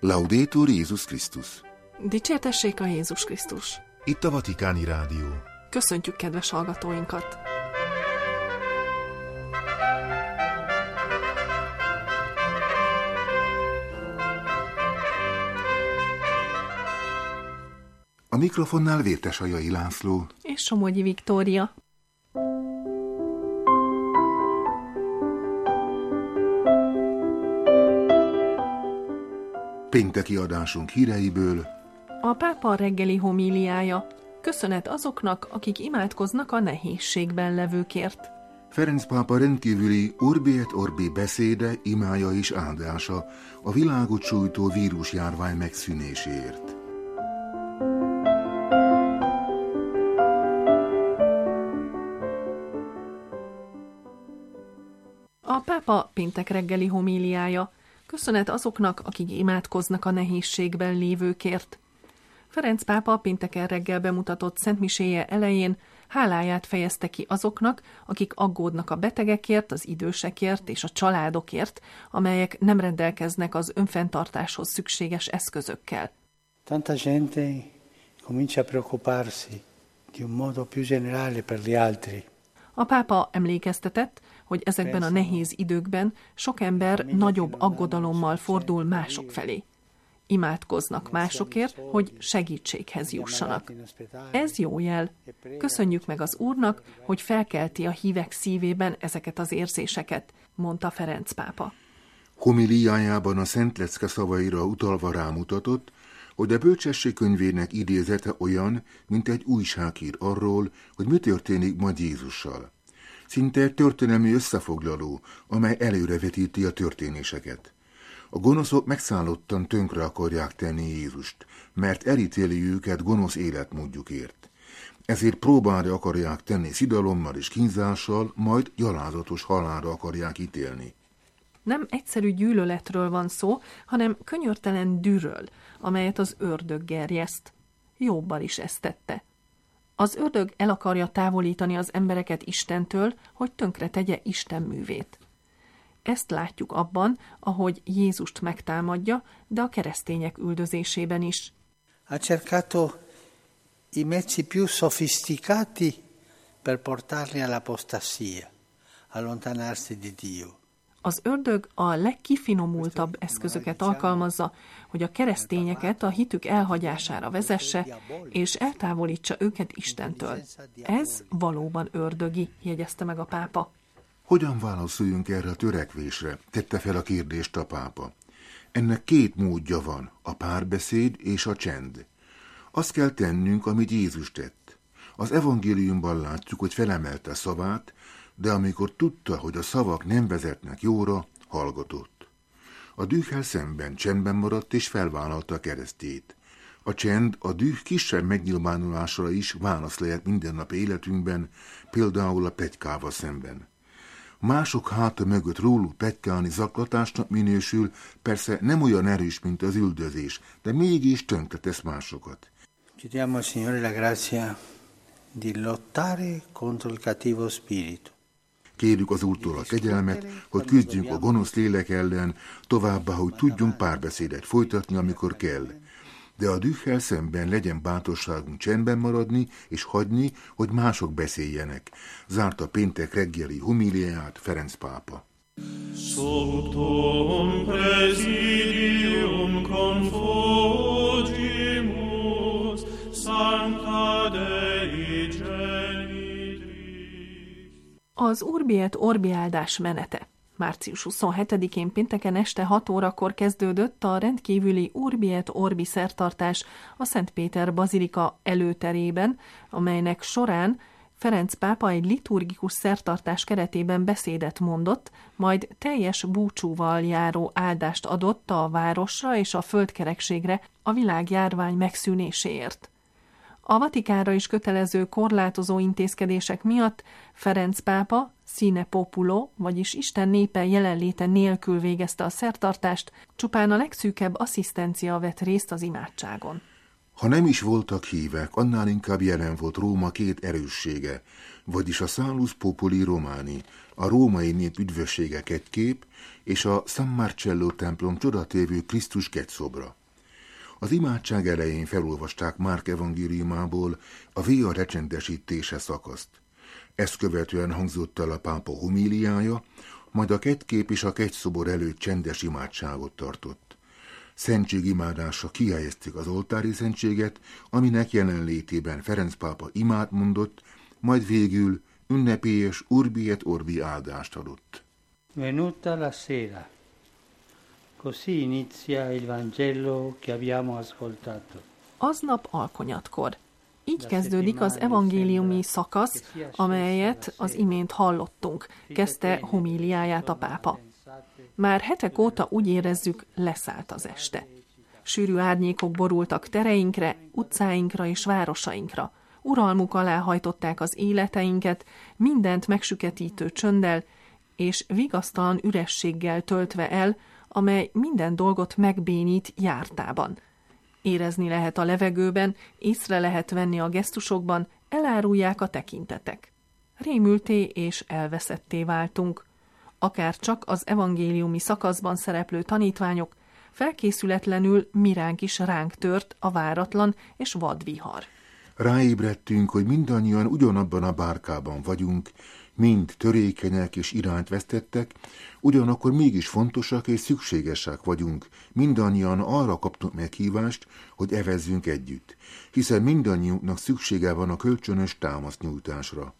Laudetur Jézus Krisztus. Dicsértessék a Jézus Krisztus. Itt a Vatikáni Rádió. Köszöntjük kedves hallgatóinkat! A mikrofonnál Vértesajai László és Somogyi Viktória. Pénteki adásunk híreiből. A pápa reggeli homíliája. Köszönet azoknak, akik imádkoznak a nehézségben levőkért. Ferenc pápa rendkívüli Urbi et Orbi beszéde, imája és áldása a világot sújtó vírusjárvány megszűnéséért. A pápa péntek reggeli homíliája. Köszönet azoknak, akik imádkoznak a nehézségben lévőkért. Ferenc pápa pénteken reggel bemutatott szentmiséje elején háláját fejezte ki azoknak, akik aggódnak a betegekért, az idősekért és a családokért, amelyek nem rendelkeznek az önfenntartáshoz szükséges eszközökkel. Tanta gente comincia a preoccuparsi di un modo più generale per gli altri. A pápa emlékeztetett, hogy ezekben a nehéz időkben sok ember nagyobb aggodalommal fordul mások felé. Imádkoznak másokért, hogy segítséghez jussanak. Ez jó jel. Köszönjük meg az Úrnak, hogy felkelti a hívek szívében ezeket az érzéseket, mondta Ferenc pápa. Homiliájában a Szent Lecke szavaira utalva rámutatott, hogy a bölcsesség könyvének idézete olyan, mint egy újságír arról, hogy mi történik majd Jézussal. Szinte történelmi összefoglaló, amely előrevetíti a történéseket. A gonoszok megszállottan tönkre akarják tenni Jézust, mert elítéli őket gonosz életmódjukért. Ezért próbára akarják tenni szidalommal és kínzással, majd gyalázatos halálra akarják ítélni. Nem egyszerű gyűlöletről van szó, hanem könyörtelen dűről, amelyet az ördög gerjeszt. Jobbal is ezt tette. Az ördög el akarja távolítani az embereket Istentől, hogy tönkre tegye Isten művét. Ezt látjuk abban, ahogy Jézust megtámadja, de a keresztények üldözésében is. Ha cercato i mezzi più sofisticati per portarli all'apostasia, allontanarsi di Dio. Az ördög a legkifinomultabb eszközöket alkalmazza, hogy a keresztényeket a hitük elhagyására vezesse, és eltávolítsa őket Istentől. Ez valóban ördögi, jegyezte meg a pápa. Hogyan válaszoljunk erre a törekvésre? Tette fel a kérdést a pápa. Ennek két módja van, a párbeszéd és a csend. Azt kell tennünk, amit Jézus tett. Az evangéliumban látjuk, hogy felemelte szavát, de amikor tudta, hogy a szavak nem vezetnek jóra, hallgatott. A dühhel szemben csendben maradt és felvállalta a keresztjét. A csend a düh kisebb megnyilvánulásra is válasz lehet mindennapi életünkben, például a pletykával szemben. Mások háta mögött róluk pletykálni zaklatásnak minősül, persze nem olyan erős, mint az üldözés, de mégis tönkretesz másokat. Chiediamo al Signore la grazia di lottare contro il cattivo spirito. Kérjük az Úrtól a kegyelmet, hogy küzdjünk a gonosz lélek ellen, továbbá, hogy tudjunk párbeszédet folytatni, amikor kell. De a dühhel szemben legyen bátorságunk csendben maradni és hagyni, hogy mások beszéljenek. Zárta péntek reggeli homíliáját Ferenc pápa. Subtum presidium confugimus, Sancta Dei Genitris. Az Urbi et Orbi áldás menete. Március 27-én pénteken este 6 órakor kezdődött a rendkívüli Urbi et Orbi szertartás a Szent Péter bazilika előterében, amelynek során Ferenc pápa egy liturgikus szertartás keretében beszédet mondott, majd teljes búcsúval járó áldást adott a városra és a földkerekségre a világjárvány megszűnéséért. A Vatikánra is kötelező korlátozó intézkedések miatt Ferenc pápa sine populo, vagyis Isten népe jelenléte nélkül végezte a szertartást, csupán a legszűkebb asszisztencia vett részt az imádságon. Ha nem is voltak hívek, annál inkább jelen volt Róma két erőssége, vagyis a Salus Populi Romani, a római nép üdvössége kegykép, és a San Marcello templom csodatévő Krisztus kegyszobra. Az imádság elején felolvasták Márk evangéliumából a Via recsendesítése szakaszt. Ezt követően hangzott el a pápa homíliája, majd a kegykép és a kegyszobor előtt csendes imádságot tartott. Szentségimádásra kihelyezték az oltári szentséget, aminek jelenlétében Ferenc pápa imát mondott, majd végül ünnepélyes Urbi et Orbi áldást adott. Venuta la sera, così inizia il Vangelo che abbiamo ascoltato. Aznap alkonyatkor. Így kezdődik az evangéliumi szakasz, amelyet az imént hallottunk, kezdte homíliáját a pápa. Már hetek óta úgy érezzük, leszállt az este. Sűrű árnyékok borultak tereinkre, utcáinkra és városainkra. Uralmuk alá hajtották az életeinket, mindent megsüketítő csönddel, és vigasztalan ürességgel töltve el, amely minden dolgot megbénít jártában. Érezni lehet a levegőben, észre lehet venni a gesztusokban, elárulják a tekintetek. Rémülté és elveszetté váltunk. Akár csak az evangéliumi szakaszban szereplő tanítványok, felkészületlenül miránk is ránk tört a váratlan és vad vihar. Ráébredtünk, hogy mindannyian ugyanabban a bárkában vagyunk, mind törékenyek és irányt vesztettek, ugyanakkor mégis fontosak és szükségesek vagyunk. Mindannyian arra kaptunk meghívást, hogy evezzünk együtt, hiszen mindannyiunknak szüksége van a kölcsönös támasznyújtásra.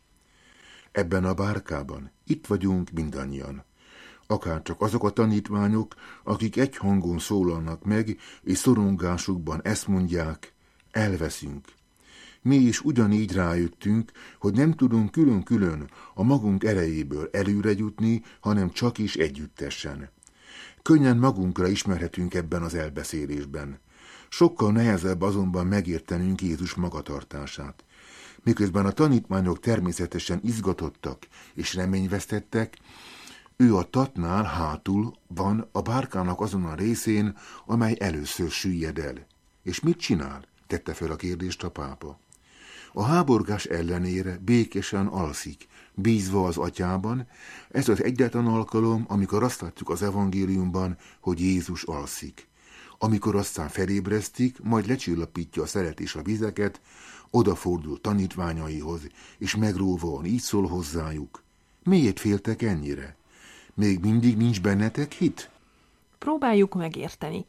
Ebben a bárkában itt vagyunk mindannyian. Akárcsak azok a tanítványok, akik egy hangon szólalnak meg, és szorongásukban ezt mondják, elveszünk. Mi is ugyanígy rájöttünk, hogy nem tudunk külön-külön a magunk erejéből előre jutni, hanem csak is együttesen. Könnyen magunkra ismerhetünk ebben az elbeszélésben. Sokkal nehezebb azonban megértenünk Jézus magatartását. Miközben a tanítványok természetesen izgatottak és reményvesztettek, ő a tatnál hátul van a bárkának azon a részén, amely először süllyed el. És mit csinál? Tette fel a kérdést a pápa. A háborgás ellenére békésen alszik, bízva az atyában. Ez az egyetlen alkalom, amikor azt látjuk az evangéliumban, hogy Jézus alszik. Amikor aztán felébresztik, majd lecsillapítja a szeret és a vizeket, odafordul tanítványaihoz, és megróvóan így szól hozzájuk. Miért féltek ennyire? Még mindig nincs bennetek hit? Próbáljuk megérteni.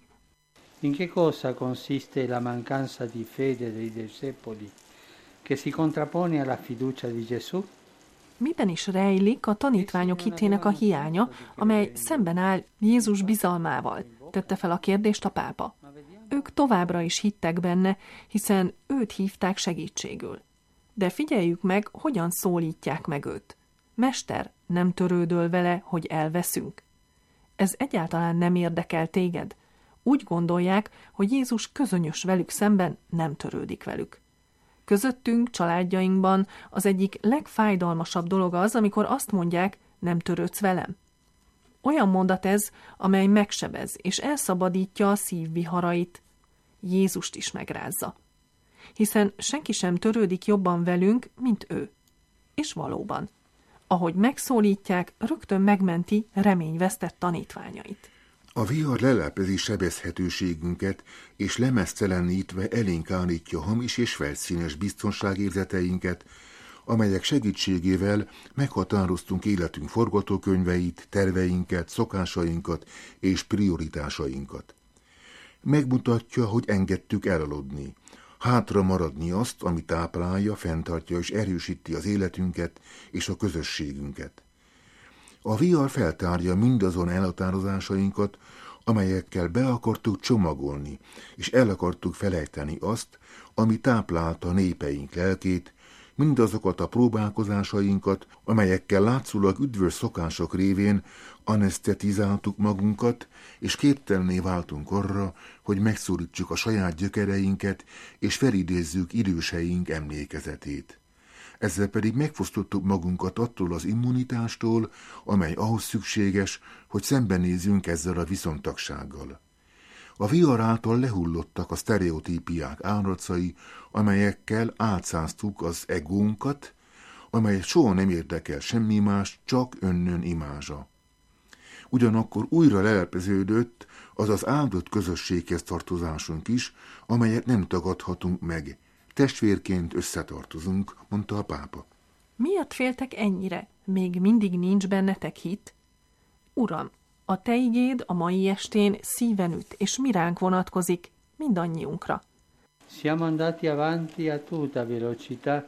In che cosa consiste la mancanza di fede dei discepoli che si contrappone alla fiducia di Gesù? Miben is rejlik a tanítványok hitének a hiánya, amely szemben áll Jézus bizalmával? Tette fel a kérdést a pápa. Ők továbbra is hittek benne, hiszen őt hívták segítségül. De figyeljük meg, hogyan szólítják meg őt. Mester, nem törődöl vele, hogy elveszünk? Ez egyáltalán nem érdekel téged. Úgy gondolják, hogy Jézus közönyös velük szemben, nem törődik velük. Közöttünk, családjainkban az egyik legfájdalmasabb dolog az, amikor azt mondják, nem törődsz velem. Olyan mondat ez, amely megsebez és elszabadítja a szív viharait. Jézust is megrázza. Hiszen senki sem törődik jobban velünk, mint ő. És valóban, ahogy megszólítják, rögtön megmenti reményvesztett tanítványait. A vihar lelepezi sebezhetőségünket, és lemeztelenítve elénk állítja hamis és felszínes biztonságérzeteinket, amelyek segítségével meghatároztunk életünk forgatókönyveit, terveinket, szokásainkat és prioritásainkat. Megmutatja, hogy engedtük elaludni, hátra maradni azt, ami táplálja, fenntartja és erősíti az életünket és a közösségünket. A vihar feltárja mindazon elhatározásainkat, amelyekkel be akartuk csomagolni, és el akartuk felejteni azt, ami táplálta népeink lelkét, mindazokat a próbálkozásainkat, amelyekkel látszólag üdvös szokások révén anesztetizáltuk magunkat, és képtelenné váltunk arra, hogy megszólítsuk a saját gyökereinket, és felidézzük időseink emlékezetét. Ezzel pedig megfosztottuk magunkat attól az immunitástól, amely ahhoz szükséges, hogy szembenézzünk ezzel a viszontagsággal. A vihar által lehullottak a sztereotípiák állarcai, amelyekkel átszáztuk az egónkat, amely soha nem érdekel semmi más, csak önnön imázsa. Ugyanakkor újra lelepeződött az az áldott közösséghez tartozásunk is, amelyet nem tagadhatunk meg. Testvérként összetartozunk, mondta a pápa. Miért féltek ennyire? Még mindig nincs bennetek hit? Uram, a te igéd a mai estén szíven üt, és mi ránk vonatkozik, mindannyiunkra. Siamo andati avanti a tutta velocità,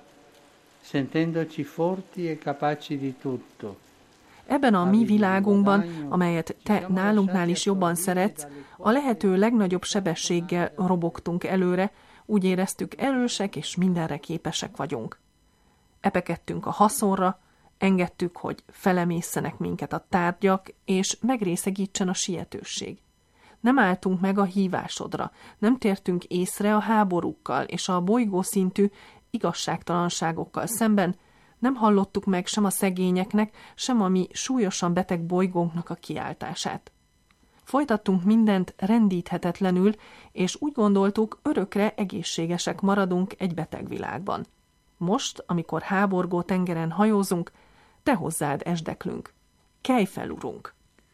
sentendoci forti e capaci di tutto. Ebben a mi világunkban, amelyet te nálunknál is jobban szeretsz, a lehető legnagyobb sebességgel robogtunk előre, úgy éreztük, erősek és mindenre képesek vagyunk. Epekedtünk a haszonra, engedtük, hogy felemészenek minket a tárgyak, és megrészegítsen a sietőség. Nem álltunk meg a hívásodra, nem tértünk észre a háborúkkal és a bolygószintű igazságtalanságokkal szemben, nem hallottuk meg sem a szegényeknek, sem a mi súlyosan beteg bolygónknak a kiáltását. Folytattunk mindent rendíthetetlenül, és úgy gondoltuk, örökre egészségesek maradunk egy beteg világban. Most, amikor háborgó tengeren hajózunk, te hozzád esdeklünk. Kelj fel, urunk!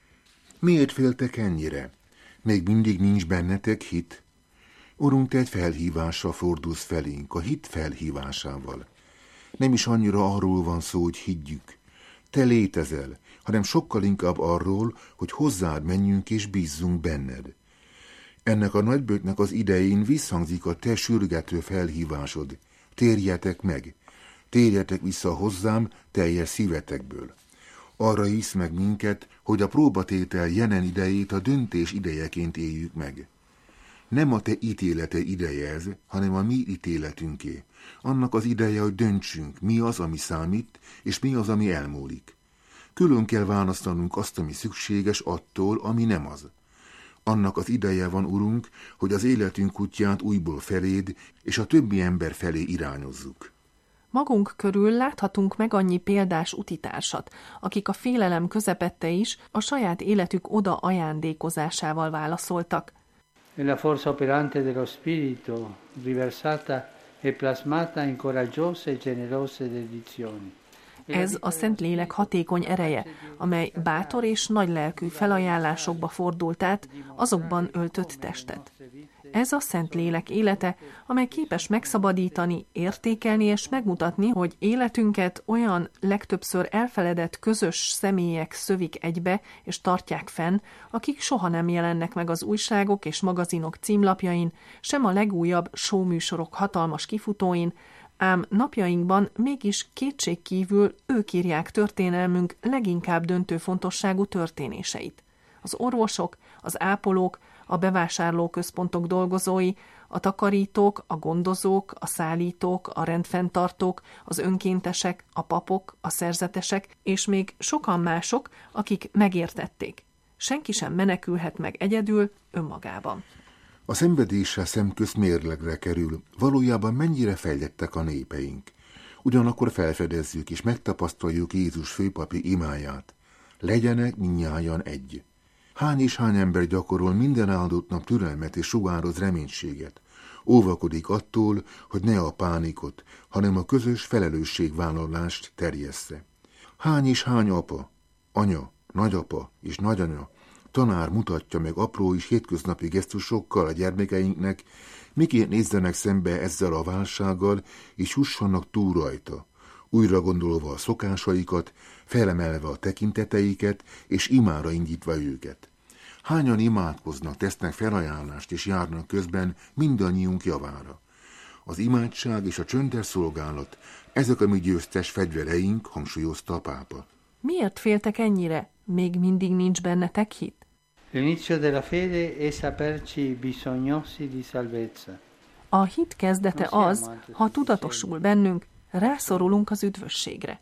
Miért féltek ennyire? Még mindig nincs bennetek hit? Urunk, te egy felhívásra fordulsz felénk, a hit felhívásával. Nem is annyira arról van szó, hogy higgyük. Te létezel, hanem sokkal inkább arról, hogy hozzád menjünk és bízzunk benned. Ennek a nagyböknek az idején visszhangzik a te sürgető felhívásod. Térjetek meg, térjetek vissza hozzám teljes szívetekből. Arra hisz meg minket, hogy a próbatétel jelen idejét a döntés idejeként éljük meg. Nem a te ítélete ideje ez, hanem a mi ítéletünké. Annak az ideje, hogy döntsünk, mi az, ami számít, és mi az, ami elmúlik. Külön kell választanunk azt, ami szükséges attól, ami nem az. Annak az ideje van, urunk, hogy az életünk útját újból feléd és a többi ember felé irányozzuk. Magunk körül láthatunk meg annyi példás utitársat, akik a félelem közepette is a saját életük oda ajándékozásával válaszoltak. La forza operante dello spirito, riversata e plasmata in coraggiose e generose dedizioni. Ez a Szentlélek hatékony ereje, amely bátor és nagylelkű felajánlásokba fordult át, azokban öltött testet. Ez a Szentlélek élete, amely képes megszabadítani, értékelni és megmutatni, hogy életünket olyan legtöbbször elfeledett közös személyek szövik egybe és tartják fenn, akik soha nem jelennek meg az újságok és magazinok címlapjain, sem a legújabb showműsorok hatalmas kifutóin, ám napjainkban mégis kétségkívül ők írják történelmünk leginkább döntő fontosságú történéseit. Az orvosok, az ápolók, a bevásárlóközpontok dolgozói, a takarítók, a gondozók, a szállítók, a rendfenntartók, az önkéntesek, a papok, a szerzetesek, és még sokan mások, akik megértették. Senki sem menekülhet meg egyedül, önmagában. A szenvedéssel szemközt mérlegre kerül, valójában mennyire fejlettek a népeink. Ugyanakkor felfedezzük és megtapasztaljuk Jézus főpapi imáját. Legyenek mindnyájan egy. Hány és hány ember gyakorol minden áldott nap türelmet és sugároz reménységet. Óvakodik attól, hogy ne a pánikot, hanem a közös felelősségvállalást terjessze. Hány és hány apa, anya, nagyapa és nagyanya, tanár mutatja meg apró és hétköznapi gesztusokkal a gyermekeinknek, miként nézzenek szembe ezzel a válsággal, és jussanak túl rajta, újra gondolva a szokásaikat, felemelve a tekinteteiket, és imára indítva őket. Hányan imádkoznak, tesznek felajánlást, és járnak közben mindannyiunk javára. Az imádság és a csöndes szolgálat, ezek a mi győztes fegyvereink, hangsúlyozta a pápa. Miért féltek ennyire? Még mindig nincs bennetek hit? L'inizio della fede è saperci bisognosi di salvezza. A hit kezdete az, ha tudatosul bennünk, rászorulunk az üdvösségre.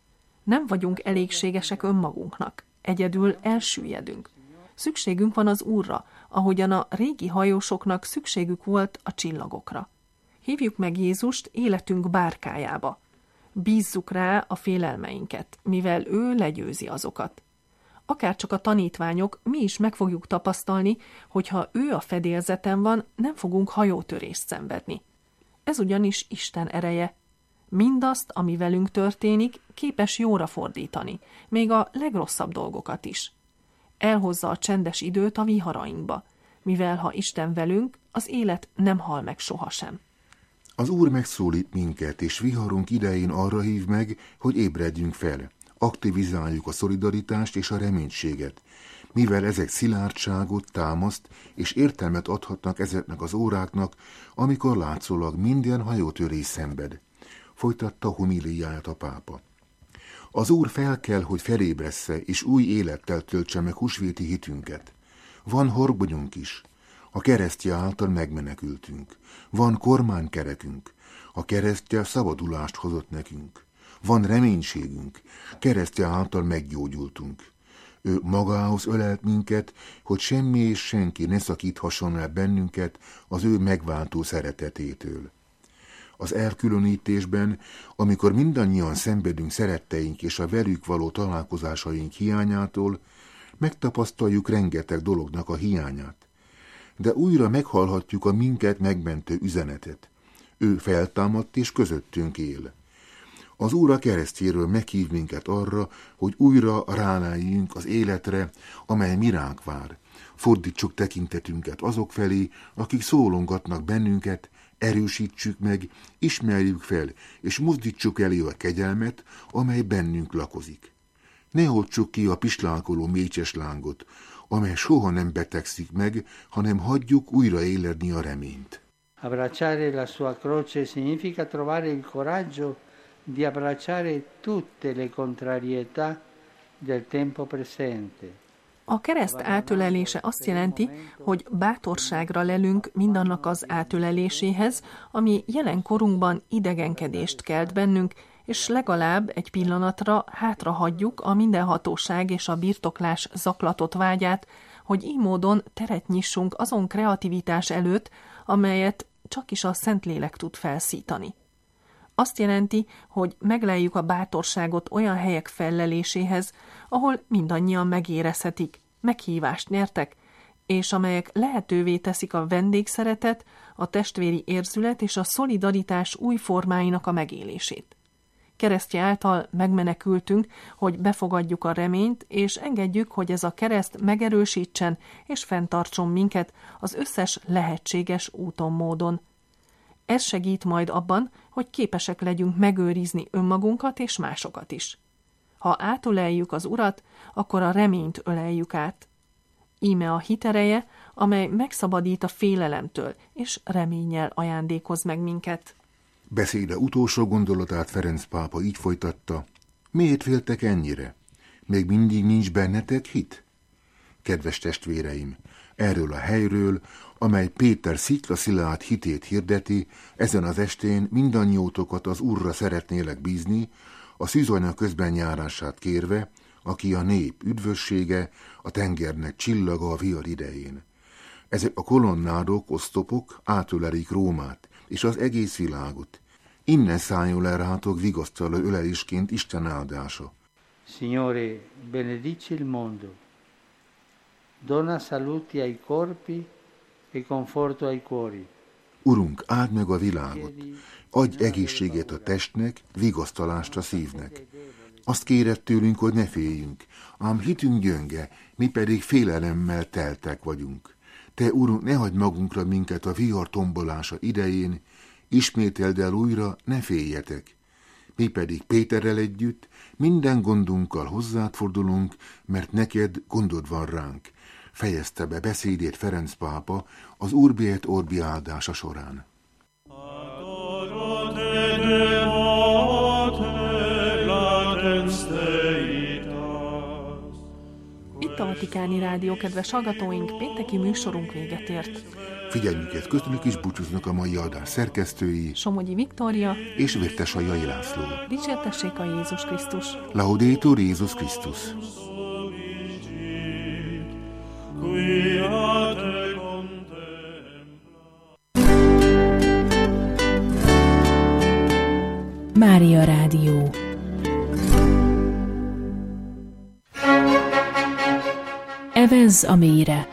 Nem vagyunk elégségesek önmagunknak, egyedül elsüllyedünk. Szükségünk van az Úrra, ahogyan a régi hajósoknak szükségük volt a csillagokra. Hívjuk meg Jézust életünk bárkájába. Bízzuk rá a félelmeinket, mivel ő legyőzi azokat. Akárcsak a tanítványok, mi is meg fogjuk tapasztalni, hogy ha ő a fedélzeten van, nem fogunk hajótörést szenvedni. Ez ugyanis Isten ereje. Mindazt, ami velünk történik, képes jóra fordítani, még a legrosszabb dolgokat is. Elhozza a csendes időt a viharainkba, mivel ha Isten velünk, az élet nem hal meg sohasem. Az Úr megszólít minket, és viharunk idején arra hív meg, hogy ébredjünk fel, aktivizáljuk a szolidaritást és a reménységet, mivel ezek szilárdságot, támaszt és értelmet adhatnak ezeknek az óráknak, amikor látszólag minden hajótörés szenved. Folytatta homíliáját a pápa. Az Úr fel kell, hogy felébressze, és új élettel töltse meg húsvéti hitünket. Van horgonyunk is. A keresztje által megmenekültünk. Van kormánykerekünk. A keresztje szabadulást hozott nekünk. Van reménységünk. Keresztje által meggyógyultunk. Ő magához ölelt minket, hogy semmi és senki ne szakíthasson el bennünket az ő megváltó szeretetétől. Az elkülönítésben, amikor mindannyian szenvedünk szeretteink és a velük való találkozásaink hiányától, megtapasztaljuk rengeteg dolognak a hiányát. De újra meghallhatjuk a minket megmentő üzenetet. Ő feltámadt és közöttünk él. Az Úr a keresztjéről meghív minket arra, hogy újra ráláljunk az életre, amely mi ránk vár. Fordítsuk tekintetünket azok felé, akik szólongatnak bennünket, erősítsük meg, ismerjük fel, és mozdítsuk elé a kegyelmet, amely bennünk lakozik. Ne oltsuk ki a pislálkoló mécses lángot, amely soha nem betegszik meg, hanem hagyjuk újra éledni a reményt. Abbracciare la sua croce significa trovare il coraggio di abbracciare tutte le contrarietà del tempo presente. A kereszt átölelése azt jelenti, hogy bátorságra lelünk mindannak az átöleléséhez, ami jelen korunkban idegenkedést kelt bennünk, és legalább egy pillanatra hátrahagyjuk a mindenhatóság és a birtoklás zaklatott vágyát, hogy így módon teret nyissunk azon kreativitás előtt, amelyet csakis a Szentlélek tud felszítani. Azt jelenti, hogy megleljük a bátorságot olyan helyek felleléséhez, ahol mindannyian megérezhetik, meghívást nyertek, és amelyek lehetővé teszik a vendégszeretet, a testvéri érzület és a szolidaritás új formáinak a megélését. Keresztje által megmenekültünk, hogy befogadjuk a reményt, és engedjük, hogy ez a kereszt megerősítsen és fenntartson minket az összes lehetséges úton, módon. Ez segít majd abban, hogy képesek legyünk megőrizni önmagunkat és másokat is. Ha átöleljük az Urat, akkor a reményt öleljük át. Íme a hit ereje, amely megszabadít a félelemtől, és reménnyel ajándékoz meg minket. Beszéde utolsó gondolatát Ferenc pápa így folytatta: miért féltek ennyire? Még mindig nincs bennetek hit? Kedves testvéreim, erről a helyről, amely Péter sziklaszilárd hitét hirdeti, ezen az estén mindannyiótokat az Úrra szeretnélek bízni, a szűzanya közben járását kérve, aki a nép üdvössége, a tengernek csillaga a vihar idején. Ezek a kolonnádok, osztopok átölelik Rómát és az egész világot. Innen szálljon le rátok vigasztaló ölelésként Isten áldása. Signore, benedici il mondo, dona saluti ai corpi e conforto ai cuori. Urunk, áld meg a világot, adj egészséget a testnek, vigasztalást a szívnek. Azt kéred tőlünk, hogy ne féljünk, ám hitünk gyönge, mi pedig félelemmel teltek vagyunk. Te, Urunk, ne hagyd magunkra minket a vihar tombolása idején, ismételd el újra, ne féljetek. Mi pedig Péterrel együtt minden gondunkkal hozzád fordulunk, mert neked gondod van ránk, fejezte be beszédét Ferenc pápa az Urbi et Orbi áldása során. Itt a Vatikáni Rádió, kedves hallgatóink, pénteki műsorunk véget ért. Figyelmüket köszönjük és búcsúznak a mai adás szerkesztői Somogyi Viktória és Vértesajai László. Dicsértessék a Jézus Krisztus! Laudetur Jézus Krisztus! Mária Rádió. Evezz a mélyre.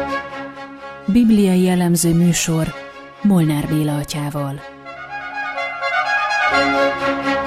Bibliai elemző műsor Molnár Béla atyával. Thank you.